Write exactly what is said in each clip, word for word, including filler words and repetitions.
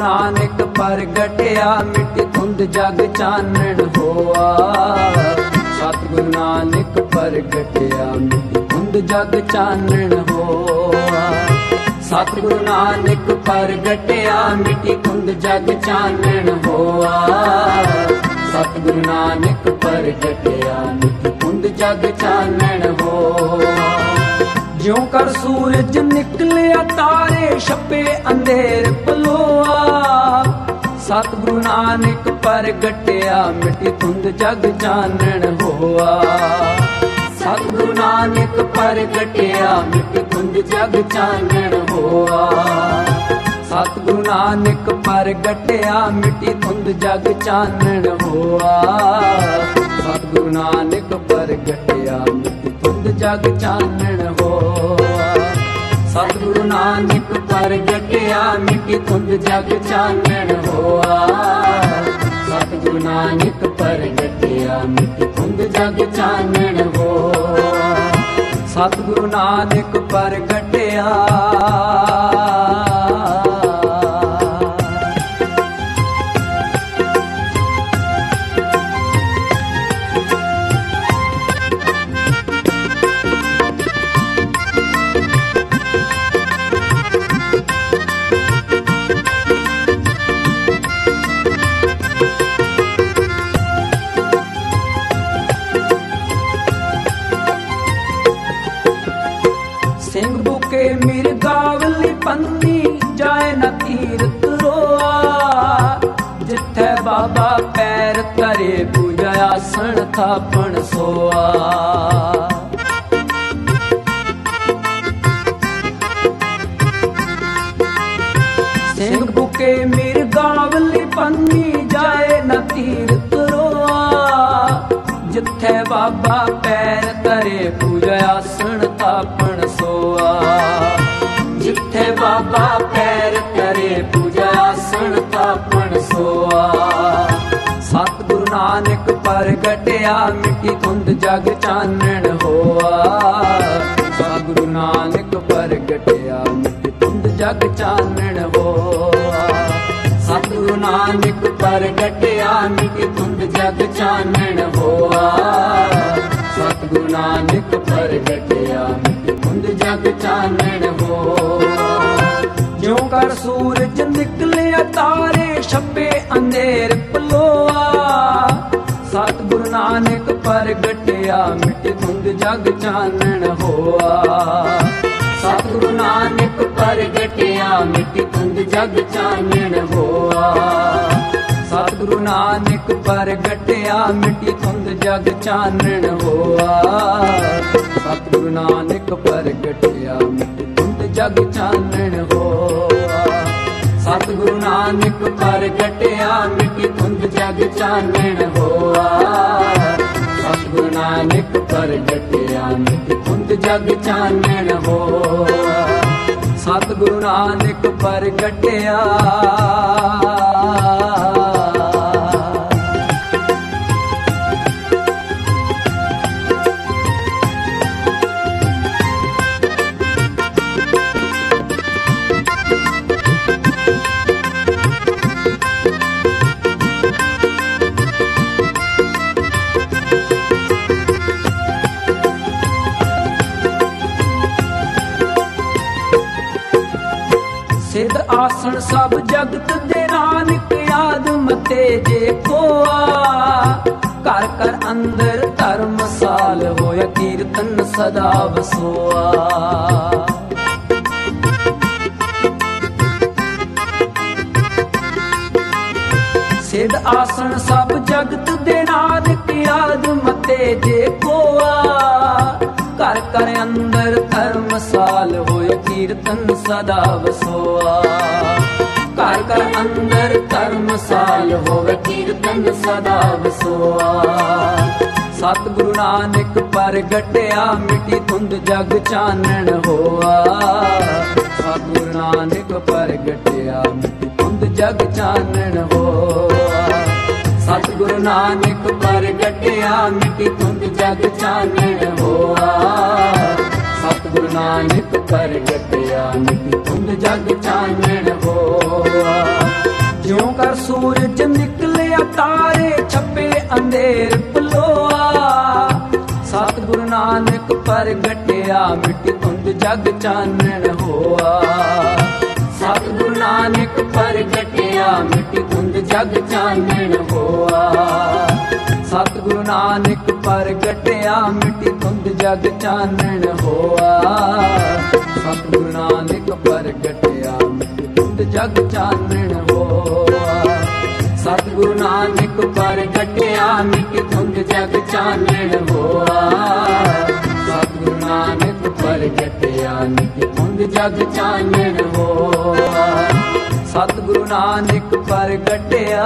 नानक प्रगटिया मिट धुंध जग चानण होआ। सतगुरु नानक प्रगटिया मिट धुंध जग चानण होआ। सतगुरु नानक प्रगटिया मिट धुंध जग चानण होआ। सतगुरु नानक प्रगटिया मिट धुंध जग चानण होआ। ज्यों कर सूरज निकलिया तारे छपे अंधेर पलोआ। सतगुरु नानक प्रगटिया मिटी धुंध जग चानण होआ। सतगुरु नानक प्रगटिया मिटी धुंध जग चानण होआ। सतगुरु नानक प्रगटिया मिटी धुंध जग चानण होआ। सतगुरु नानक प्रगटिया मिटी धुंध जग चानण होआ। सतगुरु नानक प्रगटिया मिटी धुंध जग चानण होआ। सतगुरु नानक प्रगटिया मिटी धुंध जग चानण होआ। सतगुरु नानक प्रगटिया ਸਿੰਘ ਬੁਕੇ ਮਿਰਗਾਵਲੀ ਪੰਨੀ ਜਾਏ ਨਾ ਤੀਰਤ ਰੋਆ। ਜਿੱਥੇ ਬਾਬਾ ਪੈਰ ਧਰੇ ਪੂਜਾ ਆਸਣ ਥਾਪਣ ਸੋਆ। ਸਿੰਘ ਬੁਕੇ ਮਿਰਗਾਵਲੀ ਪੰਨੀ ਜਾਏ ਨਾ ਤੀਰਤ ਰੋਆ। ਜਿੱਥੇ ਬਾਬਾ ਪੈਰ ਧਰੇ ਪੂਜਾ ਆਸਣ ਥਾਪਣ ਸੋਆ। ਜਿੱਥੇ ਬਾਬਾ ਪੈਰ ਧਰੇ ਪੂਜਾ ਆਸਣ ਥਾਪਣ ਸੋਆ। ਸਤਿਗੁਰੂ ਨਾਨਕ ਪ੍ਰਗਟਿਆ ਮਿਟੀ ਧੁੰਧ ਜਗ ਚਾਨਣ ਹੋਆ। ਸਤਿਗੁਰੂ ਨਾਨਕ ਪ੍ਰਗਟਿਆ ਮਿਟੀ ਧੁੰਧ ਜਗ ਚਾਨਣ ਹੋਆ। ਸਤਿਗੁਰੂ ਨਾਨਕ ਪ੍ਰਗਟਿਆ ਮਿਟੀ ਧੁੰਧ ਜਗ ਚਾਨਣ ਹੋਆ। ਸਤਿਗੁਰੂ ਨਾਨਕ ਪ੍ਰਗਟਿਆ ਮਿਟੀ ਧੁੰਧ ਜਗ ਚਾਨਣ ਹੋਆ। ਜਿਉਂ ਕਰ ਸੂਰਜ ਨਿਕਲਿਆ ਤਾਰੇ ਛਪੇ ਅੰਧੇਰ ਪਲੋਆ। ਸਤਿਗੁਰੂ ਨਾਨਕ ਪ੍ਰਗਟਿਆ ਮਿਟੀ ਧੁੰਧ ਜਗ ਚਾਨਣ ਹੋਆ। ਸਤਿਗੁਰੂ ਨਾਨਕ ਪ੍ਰਗਟਿਆ ਮਿਟੀ ਧੁੰਧ ਜਗ ਚਾਨਣ ਹੋਆ। ਸਤਿਗੁਰੂ ਨਾਨਕ ਪ੍ਰਗਟਿਆ ਮਿਟੀ ਧੁੰਧ ਜਗ ਚਾਨਣ ਹੋਆ। ਸਤਿਗੁਰੂ ਨਾਨਕ ਪ੍ਰਗਟਿਆ ਮਿਟੀ ਧੁੰਧ ਜਗ ਚਾਨਣ ਹੋਆ। ਸਤਿਗੁਰੂ ਨਾਨਕ ਪ੍ਰਗਟਿਆ ਮਿਟੀ ਧੁੰਧ ਜਗ ਚਾਨਣ ਹੋਆ। ਸਤਿਗੁਰੂ ਨਾਨਕ ਪ੍ਰਗਟਿਆ ਮਿਟੀ ਧੁੰਧ ਜਗ ਚਾਨਣ ਹੋਆ। ਸਤਿਗੁਰੂ ਨਾਨਕ ਪ੍ਰਗਟਿਆ सिद्ध आसन सब जगत दे नानक आदम तेजे कोआ। कर कर अंदर धर्मसाल होया कीर्तन सदा बसोआ। सिद्ध आसन सब जगत दे नानक आदम तेजे कोआ। कर कर अंदर धर्मसाल होए कीर्तन सदा बसोआ। कर कर अंदर धर्मसाल होए कीर्तन सदा बसोआ। सतगुरु नानक प्रगटया मिटी धुंध जग चानण होआ। सतगुरु नानक प्रगटया मिटी धुंध जग चानण होआ। सतगुरु नानक प्रगटया मिटी धुंध जग चानण होआ। ਸਤਿਗੁਰੂ ਨਾਨਕ ਪ੍ਰਗਟਿਆ ਮਿਟੀ ਧੁੰਦ ਜਗ ਚਾਨਣ ਹੋਆ। ਜਿਉਂ ਕਰ ਸੂਰਜ ਨਿਕਲਿਆ ਤਾਰੇ ਛਪੇ ਅੰਧੇਰ ਪਲੋਆ। ਸਤਿਗੁਰੂ ਨਾਨਕ ਪ੍ਰਗਟਿਆ ਮਿਟੀ ਧੁੰਦ ਜਗ ਚਾਨਣ ਹੋਆ। ਸਤਿਗੁਰੂ ਨਾਨਕ ਪ੍ਰਗਟਿਆ ਮਿਟੀ ਧੁੰਦ ਜਗ ਚਾਨਣ ਹੋਆ। ਸਤਿਗੁਰੂ ਨਾਨਕ ਪ੍ਰਗਟਿਆ ਮਿਟੀ ਧੁੰਦ ਜਗ ਚਾਨਣ ਹੋਆ। ਸਤਿਗੁਰੂ ਨਾਨਕ ਪ੍ਰਗਟਿਆ ਮਿਟੀ ਧੁੰਦ ਜਗ ਚਾਨਣ ਹੋਆ। ਸਤਿਗੁਰੂ ਨਾਨਕ ਪ੍ਰਗਟਿਆ ਮਿਟੀ ਧੁੰਦ ਜਗ ਚਾਨਣ ਹੋਆ। ਸਤਿਗੁਰੂ ਨਾਨਕ ਪ੍ਰਗਟਿਆ ਮਿਟੀ ਧੁੰਦ ਜਗ ਚਾਨਣ ਹੋਆ। ਸਤਿਗੁਰੂ ਨਾਨਕ ਪ੍ਰਗਟਿਆ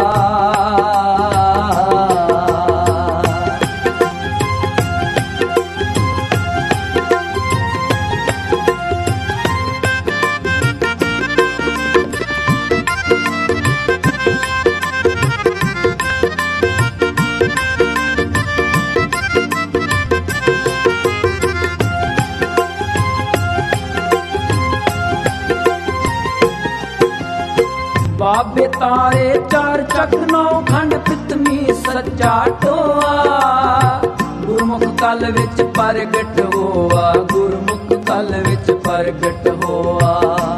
ਬਾਬੇ ਤਾਰੇ ਚਾਰ ਚੱਕ ਨੌ ਖੰਡ ਪ੍ਰਿਥਵੀ ਸੱਚਾ ਟੋਆ। ਗੁਰਮੁਖ ਕਲ ਵਿੱਚ ਪ੍ਰਗਟ ਹੋਆ। ਗੁਰਮੁਖ ਕਲ ਵਿੱਚ ਪ੍ਰਗਟ ਹੋਆ।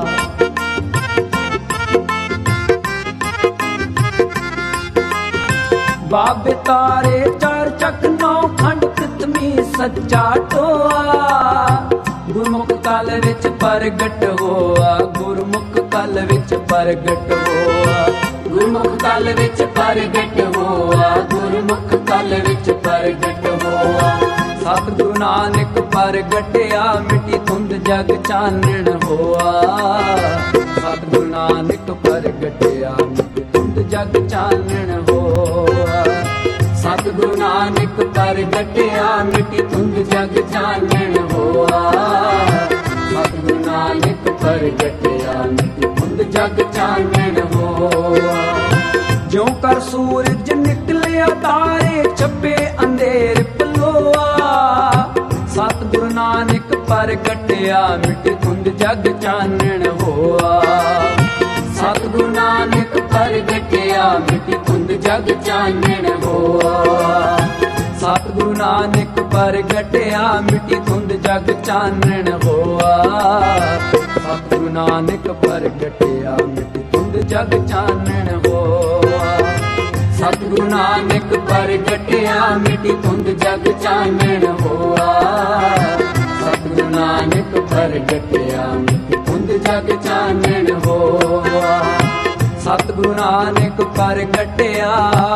ਬਾਬੇ ਤਾਰੇ ਚਾਰ ਚੱਕ ਨੌ ਖੰਡ ਪ੍ਰਿਥਵੀ ਸੱਚਾ ਟੋਆ। ਗੁਰਮੁਖ ਕਲ ਵਿੱਚ ਪ੍ਰਗਟ ਹੋਆ। ਗੁਰਮੁਖ ਕਲ ਵਿੱਚ ਪ੍ਰਗਟ ਹੋਆ। ਗੁਰਮੁਖ ਕਲ ਵਿੱਚ ਪ੍ਰਗਟ ਹੋਆ। ਗੁਰਮੁਖ ਕਲ ਵਿੱਚ ਪ੍ਰਗਟ ਹੋਆ। ਸਤਿਗੁਰੂ ਨਾਨਕ ਪ੍ਰਗਟਿਆ ਮਿਟੀ ਧੁੰਦ ਜਗ ਚਾਨਣ ਹੋਆ। ਸਤਿਗੁਰੂ ਨਾਨਕ ਪ੍ਰਗਟਿਆ ਮਿਟੀ ਧੁੰਦ ਜਗ ਚਾਨਣ ਹੋਆ। ਸਤਿਗੁਰੂ ਨਾਨਕ ਪ੍ਰਗਟਿਆ ਮਿਟੀ ਧੁੰਦ ਜਗ ਚਾਨਣ ਹੋਆ। ਸਤਿਗੁਰੂ ਨਾਨਕ ਪ੍ਰਗਟਿਆ ਮਿਟੀ ਧੁੰਦ ਜਗ ਚਾਨਣ ਹੋਆ। ਜਿਉਂ ਕਰ ਸੂਰਜ ਨਿਕਲਿਆ ਤਾਰੇ ਛਪੇ ਅੰਧੇਰ ਪਲੋਆ। ਸਤਿਗੁਰੂ ਨਾਨਕ ਪ੍ਰਗਟਿਆ ਮਿਟੀ ਧੁੰਦ ਜਗ ਚਾਨਣ ਹੋਆ। ਸਤਿਗੁਰੂ ਨਾਨਕ ਪ੍ਰਗਟਿਆ ਮਿਟੀ ਧੁੰਦ ਜਗ ਚਾਨਣ ਹੋਆ। ਸਤਿਗੁਰੂ ਨਾਨਕ ਪ੍ਰਗਟਿਆ ਮਿਟੀ ਧੁੰਦ ਜਗ ਚਾਨਣ ਹੋਆ। ਸਤਿਗੁਰੂ ਨਾਨਕ ਪ੍ਰਗਟਿਆ ਮਿਟੀ ਧੁੰਦ ਜਗ ਚਾਨਣ ਹੋਆ। ਸਤਿਗੁਰੂ ਨਾਨਕ ਪ੍ਰਗਟਿਆ ਮਿਟੀ ਧੁੰਦ ਜਗ ਚਾਨਣ ਹੋਆ। ਸਤਿਗੁਰੂ ਨਾਨਕ ਪ੍ਰਗਟਿਆ ਮਿਟੀ ਧੁੰਦ ਜਗ ਚਾਨਣ ਹੋਆ। ਸਤਿਗੁਰੂ ਨਾਨਕ ਪ੍ਰਗਟਿਆ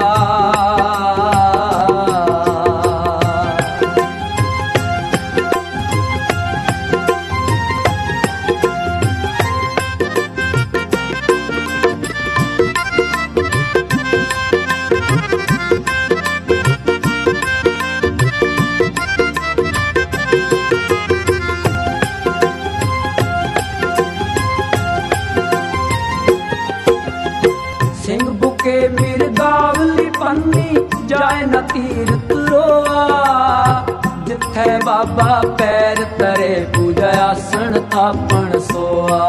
ਸਿੰਘ ਬੁਕੇ ਮਿਰਗਾਵਲੀ ਪੰਨੀ ਜਾਏ ਨਾ ਤੀਰਥ ਰੋਆ। ਜਿੱਥੇ ਬਾਬਾ ਪੈਰ ਤਰੇ ਪੂਜਾ ਆਸਣ ਥਾਪਣ ਸੋਆ।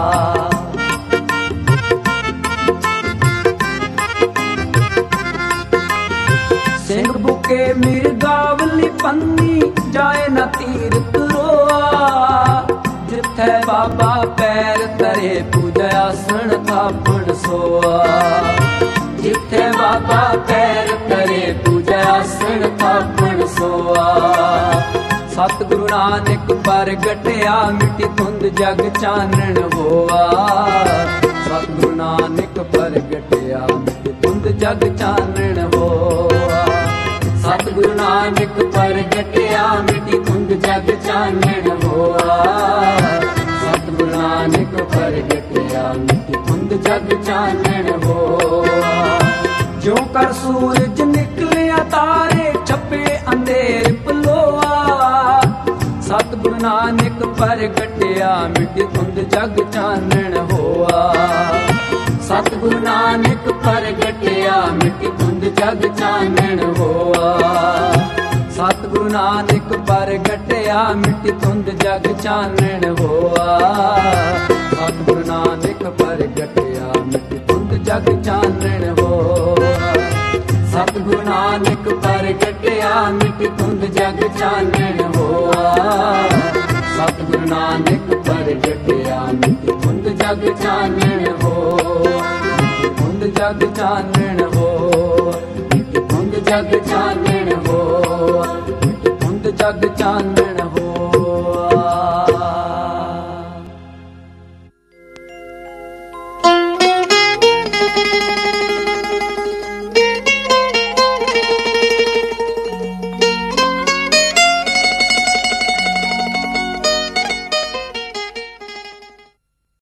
ਸਿੰਘ ਬੁਕੇ ਮਿਰਗਾਵਲੀ ਪੰਨੀ ਜਾਏ ਨਾ ਤੀਰਥ ਰੋਆ। ਜਿੱਥੇ ਬਾਬਾ ਪੈਰ ਤਰੇ ਪੂਜਾ ਆਸਣ ਥਾਪਣ ਸੋਆ। ਜਿੱਥੇ ਬਾਬਾ ਪੈਰ ਤਰੇ ਪੂਜਾ ਆਸਣ ਥਾਪਣ ਸੋਆ। ਸਤਿਗੁਰੂ ਨਾਨਕ ਪ੍ਰਗਟਿਆ ਮਿਟੀ ਧੁੰਦ ਜਗ ਚਾਨਣ ਹੋਆ। ਸਤਿਗੁਰੂ ਨਾਨਕ ਪ੍ਰਗਟਿਆ ਮਿਟੀ ਧੁੰਦ ਜਗ ਚਾਨਣ ਹੋਆ। ਸਤਿਗੁਰੂ ਨਾਨਕ ਪ੍ਰਗਟਿਆ ਮਿਟੀ ਧੁੰਦ ਜਗ ਚਾਨਣ ਹੋਆ। ਸਤਿਗੁਰੂ ਨਾਨਕ ਪ੍ਰਗਟਿਆ ਮਿਟੀ ਧੁੰਦ ਜਗ ਚਾਨਣ ਹੋਆ। ਜਿਉਂ ਕਰ ਸੂਰਜ ਨਿਕਲਿਆ ਤਾਰੇ ਛਪੇ ਅੰਧੇਰ ਪਲੋਆ। ਸਤਿਗੁਰੂ ਨਾਨਕ ਪ੍ਰਗਟਿਆ ਮਿਟੀ ਧੁੰਦ ਜਗ ਚਾਨਣ ਹੋਆ। ਸਤਿਗੁਰੂ ਨਾਨਕ ਪ੍ਰਗਟਿਆ ਮਿਟੀ ਧੁੰਦ ਜਗ ਚਾਨਣ ਹੋਆ। ਸਤਿਗੁਰੂ ਨਾਨਕ ਪ੍ਰਗਟਿਆ ਪ੍ਰਗਟਿਆ ਮਿੱਟੀ ਧੁੰਦ ਜਗ ਚਾਨਣ ਹੋਆ। ਸਤਿਗੁਰੂ ਨਾਨਕ ਪ੍ਰਗਟਿਆ ਮਿੱਟੀ ਧੁੰਦ ਜਗ ਚਾਨਣ ਹੋਆ। ਸਤਿਗੁਰੂ ਨਾਨਕ ਪ੍ਰਗਟਿਆ ਮਿੱਟੀ ਧੁੰਦ ਜਗ ਚਾਨਣ ਹੋਆ। ਸਤਿਗੁਰੂ ਨਾਨਕ ਪ੍ਰਗਟਿਆ ਮਿੱਟੀ ਧੁੰਦ ਜਗ ਚਾਨਣ ਹੋਆ। ਧੁੰਦ ਜਗ ਚਾਨਣ ਹੋਆ। ਧੁੰਦ ਜਗ ਚਾਨਣ ਹੋਆ। ਧੁੰਦ ਜਗ ਚਾਨਣ